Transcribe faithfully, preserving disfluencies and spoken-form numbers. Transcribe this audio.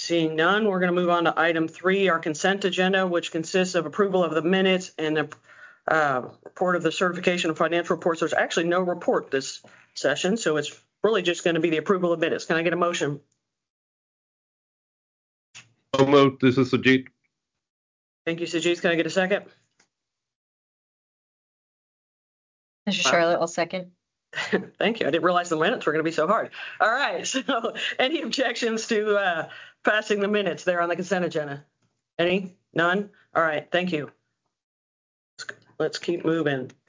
Seeing none, we're going to move on to item three, our consent agenda, which consists of approval of the minutes and the uh, report of the certification of financial reports. There's actually no report this session, so it's really just going to be the approval of minutes. Can I get a motion? So moved. This is Sajid. Thank you, Sajid. Can I get a second? Mister Charlotte, I'll second. Thank you. I didn't realize the minutes were going to be so hard. All right. So any objections to uh, passing the minutes there on the consent agenda? Any? None? All right. Thank you. Let's keep moving.